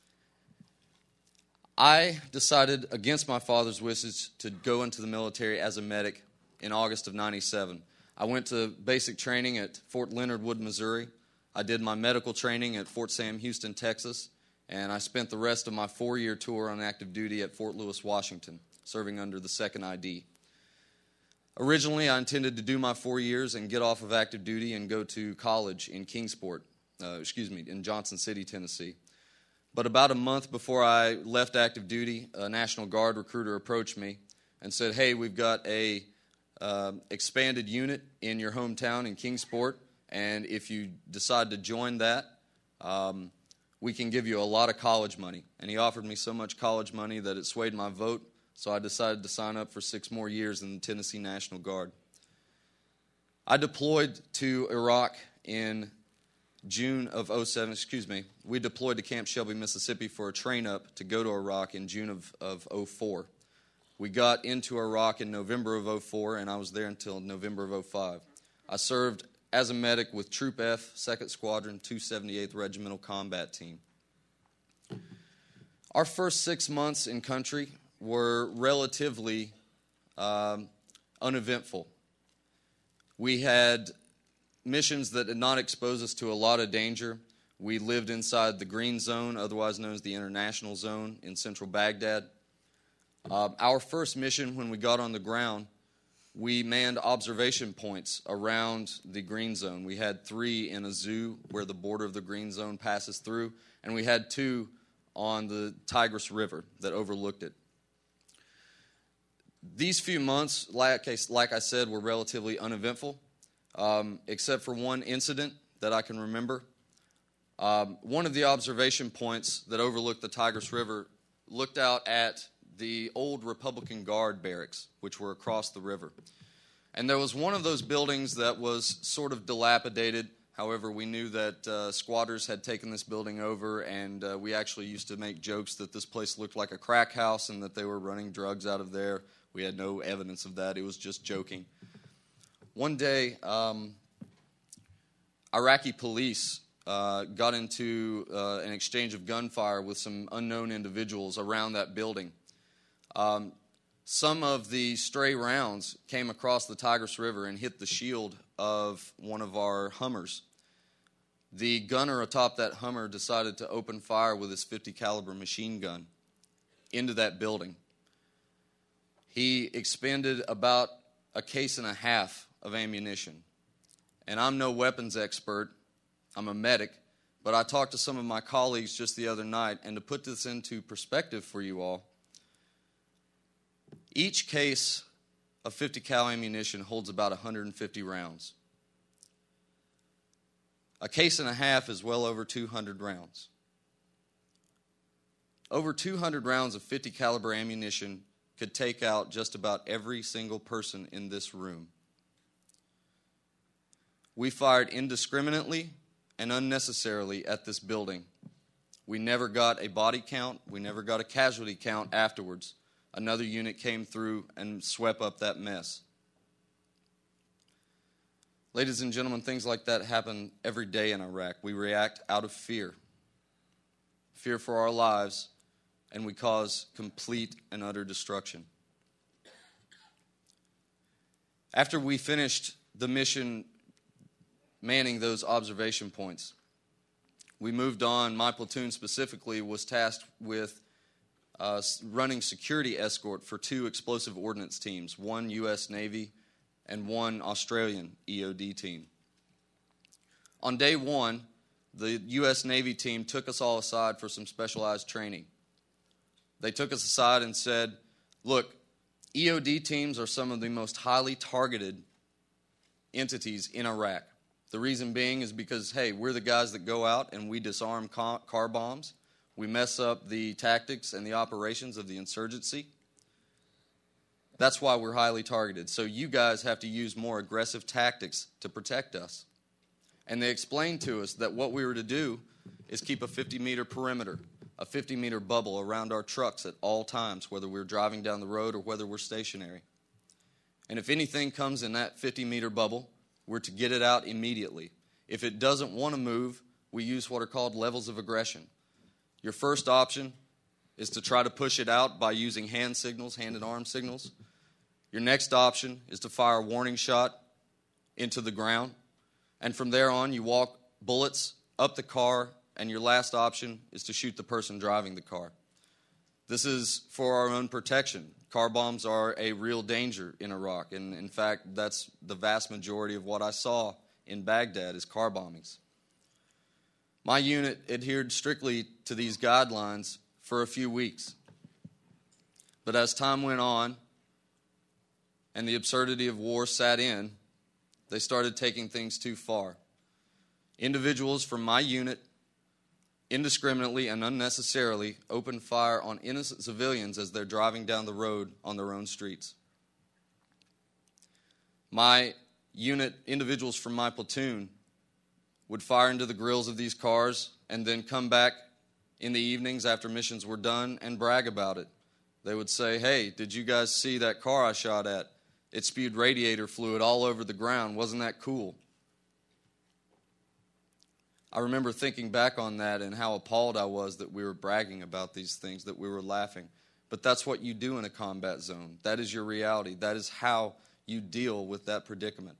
I decided against my father's wishes to go into the military as a medic in August of ninety-seven. I went to basic training at Fort Leonard Wood, Missouri. I did my medical training at Fort Sam Houston, Texas, and I spent the rest of my four-year tour on active duty at Fort Lewis, Washington, serving under the second I D. Originally, I intended to do my four years and get off of active duty and go to college in Kingsport, uh, excuse me, in Johnson City, Tennessee. But about a month before I left active duty, a National Guard recruiter approached me and said, hey, we've got a uh, expanded unit in your hometown in Kingsport, and if you decide to join that, um, we can give you a lot of college money. And he offered me so much college money that it swayed my vote, so I decided to sign up for six more years in the Tennessee National Guard. I deployed to Iraq in June of oh seven, excuse me, we deployed to Camp Shelby, Mississippi for a train-up to go to Iraq in June of, of oh four. We got into Iraq in November of oh four, and I was there until November of oh five. I served as a medic with Troop F, second Squadron, two seventy-eighth Regimental Combat Team. Our first six months in country were relatively um, uneventful. We had missions that did not expose us to a lot of danger. We lived inside the Green Zone, otherwise known as the International Zone, in central Baghdad. Uh, our first mission, when we got on the ground, we manned observation points around the Green Zone. We had three in a zoo where the border of the Green Zone passes through, and we had two on the Tigris River that overlooked it. These few months, like I, like I said, were relatively uneventful. Um, except for one incident that I can remember. Um, one of the observation points that overlooked the Tigris River looked out at the old Republican Guard barracks, which were across the river. And there was one of those buildings that was sort of dilapidated. However, we knew that uh, squatters had taken this building over, and uh, we actually used to make jokes that this place looked like a crack house and that they were running drugs out of there. We had no evidence of that. It was just joking. One day, um, Iraqi police uh, got into uh, an exchange of gunfire with some unknown individuals around that building. Um, some of the stray rounds came across the Tigris River and hit the shield of one of our Hummers. The gunner atop that Hummer decided to open fire with his fifty caliber machine gun into that building. He expended about a case and a half of ammunition. And I'm no weapons expert, I'm a medic, but I talked to some of my colleagues just the other night, and to put this into perspective for you all, each case of fifty cal ammunition holds about one hundred fifty rounds. A case and a half is well over two hundred rounds. Over two hundred rounds of fifty caliber ammunition could take out just about every single person in this room. We fired indiscriminately and unnecessarily at this building. We never got a body count. We never got a casualty count afterwards. Another unit came through and swept up that mess. Ladies and gentlemen, things like that happen every day in Iraq. We react out of fear. Fear for our lives, and we cause complete and utter destruction. After we finished the mission manning those observation points, we moved on. My platoon specifically was tasked with uh, running security escort for two explosive ordnance teams, one U S Navy and one Australian E O D team. On day one, the U S Navy team took us all aside for some specialized training. They took us aside and said, look, E O D teams are some of the most highly targeted entities in Iraq. The reason being is because, hey, we're the guys that go out and we disarm car bombs. We mess up the tactics and the operations of the insurgency. That's why we're highly targeted. So you guys have to use more aggressive tactics to protect us. And they explained to us that what we were to do is keep a fifty-meter perimeter, a fifty-meter bubble around our trucks at all times, whether we're driving down the road or whether we're stationary. And if anything comes in that fifty-meter bubble, we're to get it out immediately. If it doesn't want to move, we use what are called levels of aggression. Your first option is to try to push it out by using hand signals, hand and arm signals. Your next option is to fire a warning shot into the ground. And from there on, you walk bullets up the car, and your last option is to shoot the person driving the car. This is for our own protection. Car bombs are a real danger in Iraq, and in fact, that's the vast majority of what I saw in Baghdad is car bombings. My unit adhered strictly to these guidelines for a few weeks. But as time went on and the absurdity of war sat in, they started taking things too far. Individuals from my unit indiscriminately and unnecessarily opened fire on innocent civilians as they're driving down the road on their own streets. My unit, individuals from my platoon, would fire into the grills of these cars and then come back in the evenings after missions were done and brag about it. They would say, hey, did you guys see that car I shot at? It spewed radiator fluid all over the ground. Wasn't that cool? I remember thinking back on that and how appalled I was that we were bragging about these things, that we were laughing. But that's what you do in a combat zone. That is your reality. That is how you deal with that predicament.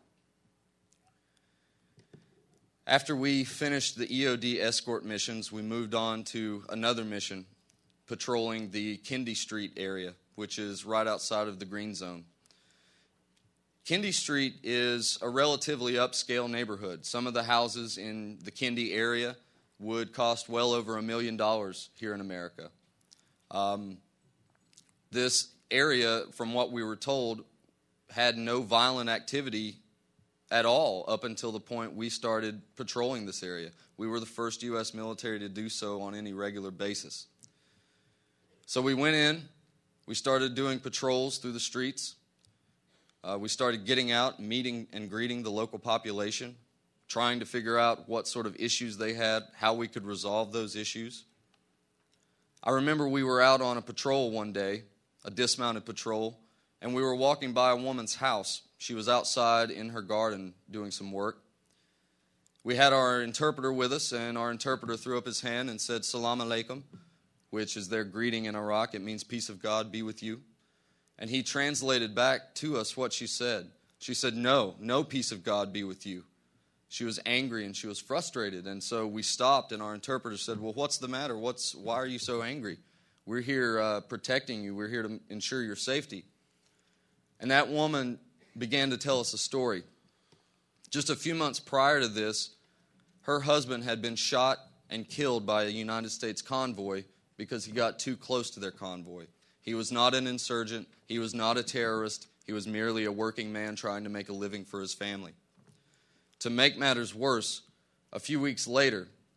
After we finished the E O D escort missions, we moved on to another mission, patrolling the Kindy Street area, which is right outside of the Green Zone. Kindy Street is a relatively upscale neighborhood. Some of the houses in the Kindy area would cost well over a million dollars here in America. Um, this area, from what we were told, had no violent activity at all up until the point we started patrolling this area. We were the first U S military to do so on any regular basis. So we went in, we started doing patrols through the streets. Uh, we started getting out, meeting and greeting the local population, trying to figure out what sort of issues they had, how we could resolve those issues. I remember we were out on a patrol one day, a dismounted patrol, and we were walking by a woman's house. She was outside in her garden doing some work. We had our interpreter with us, and our interpreter threw up his hand and said, Salam alaikum, which is their greeting in Iraq. It means peace of God be with you. And he translated back to us what she said. She said, no, no peace of God be with you. She was angry and she was frustrated. And so we stopped, and our interpreter said, well, what's the matter? What's, why are you so angry? We're here uh, protecting you. We're here to ensure your safety. And that woman began to tell us a story. Just a few months prior to this, her husband had been shot and killed by a United States convoy because he got too close to their convoy. He was not an insurgent. He was not a terrorist. He was merely a working man trying to make a living for his family. To make matters worse, a few weeks later,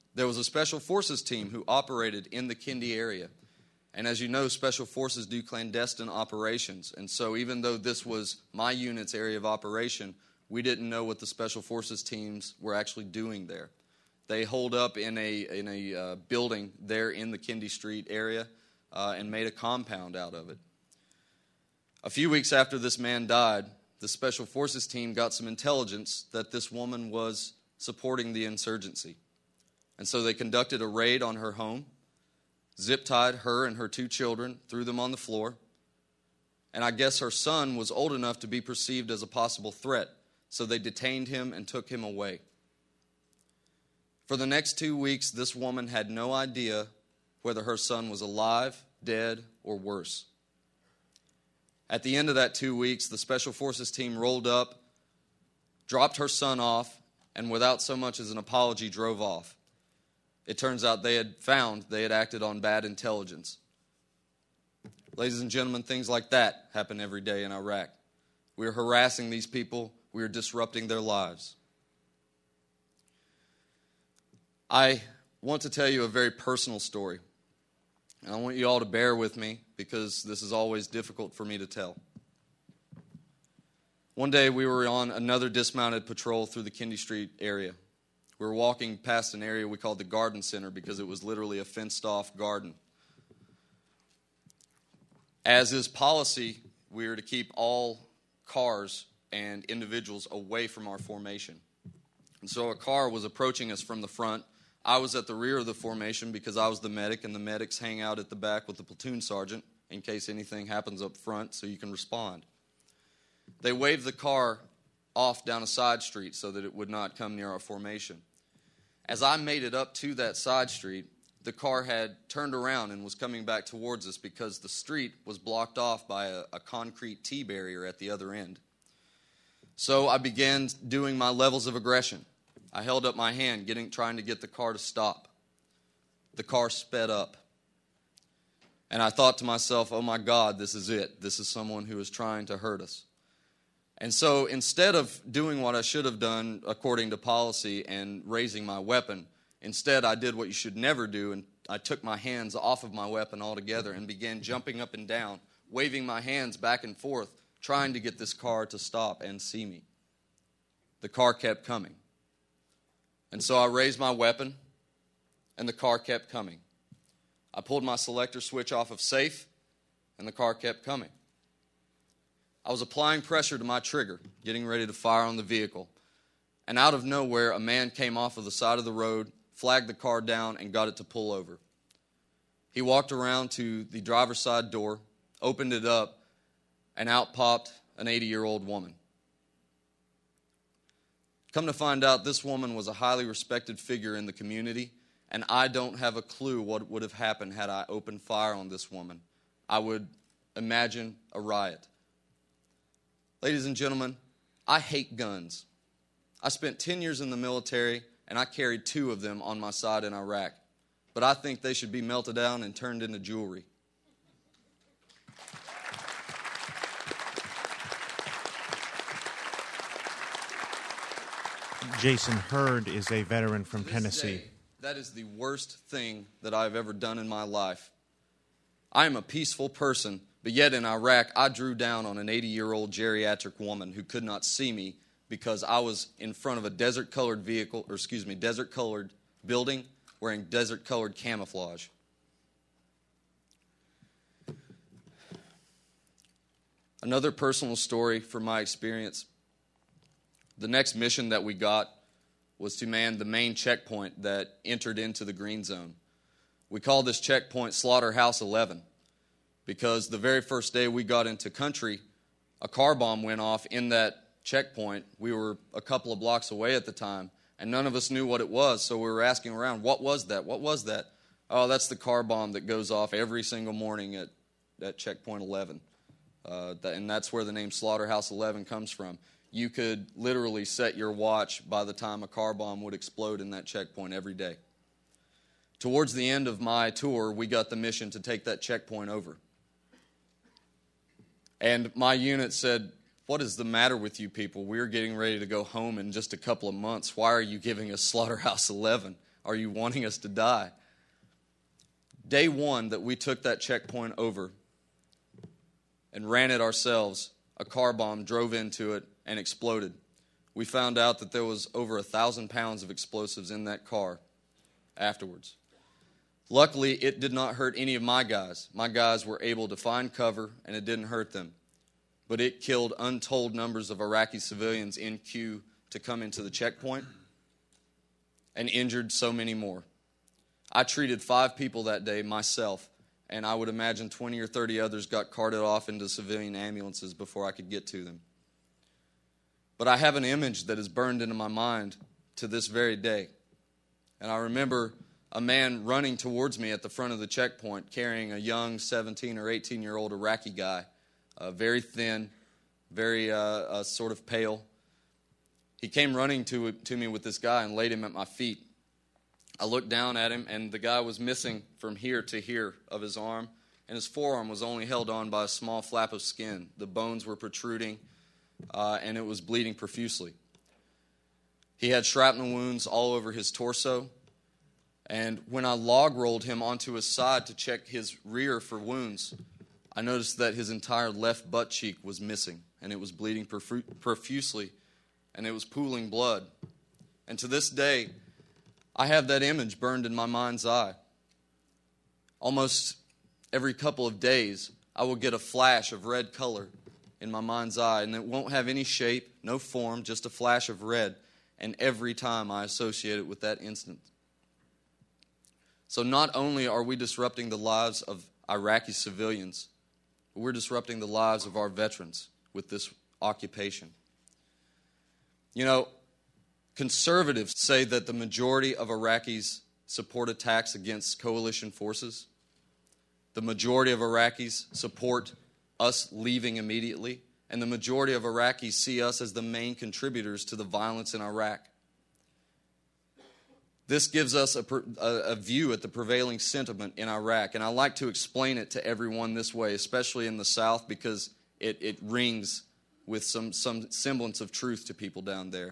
there was a Special Forces team who operated in the Kindy area. And as you know, Special Forces do clandestine operations. And so even though this was my unit's area of operation, we didn't know what the Special Forces teams were actually doing there. They holed up in a, in a uh, building there in the Kindy Street area uh, and made a compound out of it. A few weeks after this man died, the Special Forces team got some intelligence that this woman was supporting the insurgency. And so they conducted a raid on her home, zip-tied her and her two children, threw them on the floor, and I guess her son was old enough to be perceived as a possible threat, so they detained him and took him away. For the next two weeks, this woman had no idea whether her son was alive, dead, or worse. At the end of that two weeks, the Special Forces team rolled up, dropped her son off, and without so much as an apology, drove off. It turns out they had found they had acted on bad intelligence. Ladies and gentlemen, things like that happen every day in Iraq. We are harassing these people. We are disrupting their lives. I want to tell you a very personal story. And I want you all to bear with me because this is always difficult for me to tell. One day we were on another dismounted patrol through the Kindy Street area. We were walking past an area we called the Garden Center because it was literally a fenced-off garden. As is policy, we are to keep all cars and individuals away from our formation. And so a car was approaching us from the front. I was at the rear of the formation because I was the medic, and the medics hang out at the back with the platoon sergeant in case anything happens up front so you can respond. They waved the car off down a side street so that it would not come near our formation. As I made it up to that side street, the car had turned around and was coming back towards us because the street was blocked off by a, a concrete T-barrier at the other end. So I began doing my levels of aggression. I held up my hand, getting, trying to get the car to stop. The car sped up. And I thought to myself, oh my God, this is it. This is someone who is trying to hurt us. And so instead of doing what I should have done according to policy and raising my weapon, instead I did what you should never do, and I took my hands off of my weapon altogether and began jumping up and down, waving my hands back and forth, trying to get this car to stop and see me. The car kept coming. And so I raised my weapon, and the car kept coming. I pulled my selector switch off of safe, and the car kept coming. I was applying pressure to my trigger, getting ready to fire on the vehicle. And out of nowhere, a man came off of the side of the road, flagged the car down, and got it to pull over. He walked around to the driver's side door, opened it up, and out popped an eighty-year-old woman. Come to find out, this woman was a highly respected figure in the community, and I don't have a clue what would have happened had I opened fire on this woman. I would imagine a riot. Ladies and gentlemen, I hate guns. I spent ten years in the military, and I carried two of them on my side in Iraq. But I think they should be melted down and turned into jewelry. Jason Hurd is a veteran from This Tennessee. day, that is the worst thing that I've ever done in my life. I am a peaceful person, but yet in Iraq, I drew down on an eighty-year-old geriatric woman who could not see me because I was in front of a desert-colored vehicle, or excuse me, desert-colored building wearing desert-colored camouflage. Another personal story from my experience. The next mission that we got was to man the main checkpoint that entered into the green zone. We called this checkpoint Slaughterhouse eleven because the very first day we got into country, a car bomb went off in that checkpoint. We were a couple of blocks away at the time, and none of us knew what it was, so we were asking around, what was that? What was that? Oh, that's the car bomb that goes off every single morning at, at checkpoint eleven. Uh, that, and that's where the name Slaughterhouse eleven comes from. You could literally set your watch by the time a car bomb would explode in that checkpoint every day. Towards the end of my tour, we got the mission to take that checkpoint over. And my unit said, what is the matter with you people? We're getting ready to go home in just a couple of months. Why are you giving us Slaughterhouse eleven? Are you wanting us to die? Day one that we took that checkpoint over and ran it ourselves, a car bomb drove into it and exploded. We found out that there was over a thousand pounds of explosives in that car afterwards. Luckily, it did not hurt any of my guys. My guys were able to find cover, and it didn't hurt them. But it killed untold numbers of Iraqi civilians in queue to come into the checkpoint and injured so many more. I treated five people that day myself, and I would imagine twenty or thirty others got carted off into civilian ambulances before I could get to them. But I have an image that is burned into my mind to this very day. And I remember a man running towards me at the front of the checkpoint carrying a young seventeen or eighteen-year-old Iraqi guy, uh, very thin, very uh, uh, sort of pale. He came running to, to me with this guy and laid him at my feet. I looked down at him, and the guy was missing from here to here of his arm, and his forearm was only held on by a small flap of skin. The bones were protruding, uh, and it was bleeding profusely. He had shrapnel wounds all over his torso. And when I log rolled him onto his side to check his rear for wounds, I noticed that his entire left butt cheek was missing, and it was bleeding profu- profusely, and it was pooling blood. And to this day, I have that image burned in my mind's eye. Almost every couple of days, I will get a flash of red color in my mind's eye, and it won't have any shape, no form, just a flash of red, and every time I associate it with that instant. So not only are we disrupting the lives of Iraqi civilians, but we're disrupting the lives of our veterans with this occupation. You know, conservatives say that the majority of Iraqis support attacks against coalition forces. The majority of Iraqis support us leaving immediately, and the majority of Iraqis see us as the main contributors to the violence in Iraq. This gives us a, a view at the prevailing sentiment in Iraq, and I like to explain it to everyone this way, especially in the South, because it, it rings with some, some semblance of truth to people down there.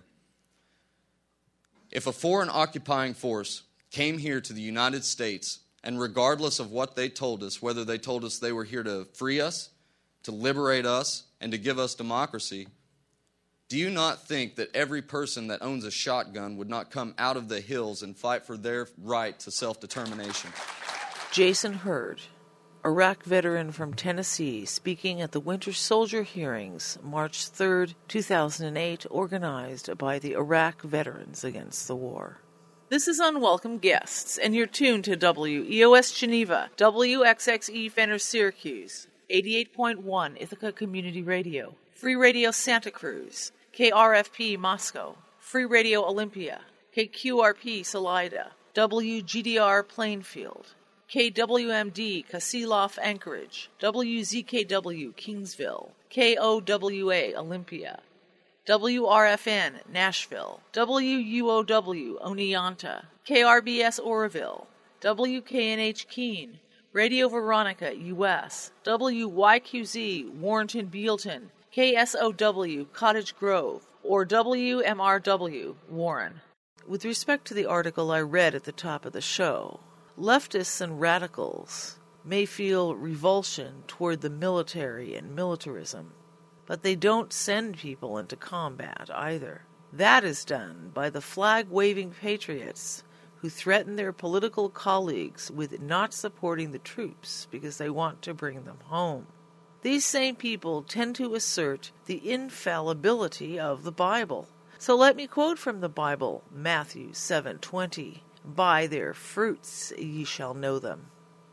If a foreign occupying force came here to the United States, and regardless of what they told us, whether they told us they were here to free us, to liberate us, and to give us democracy, do you not think that every person that owns a shotgun would not come out of the hills and fight for their right to self-determination? Jason Hurd, Iraq veteran from Tennessee, speaking at the Winter Soldier hearings, March third, two thousand eight, organized by the Iraq Veterans Against the War. This is Unwelcome Guests, and you're tuned to W E O S Geneva, W X X E Fenner Syracuse, eighty-eight point one Ithaca Community Radio, Free Radio Santa Cruz, K R F P Moscow, Free Radio Olympia, K Q R P Salida, W G D R Plainfield, K W M D Kasilof Anchorage, W Z K W Kingsville, K O W A Olympia, W R F N Nashville, W U O W Oneonta, K R B S Oroville, W K N H Keene, Radio Veronica U S, W Y Q Z Warrenton Bealton, K S O W Cottage Grove, or W M R W Warren. With respect to the article I read at the top of the show, leftists and radicals may feel revulsion toward the military and militarism, but they don't send people into combat either. That is done by the flag-waving patriots who threaten their political colleagues with not supporting the troops because they want to bring them home. These same people tend to assert the infallibility of the Bible. So let me quote from the Bible, Matthew seven twenty, "By their fruits ye shall know them."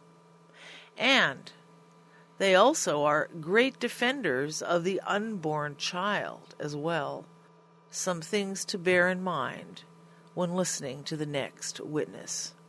And they also are great defenders of the unborn child as well. Some things to bear in mind when listening to the next witness.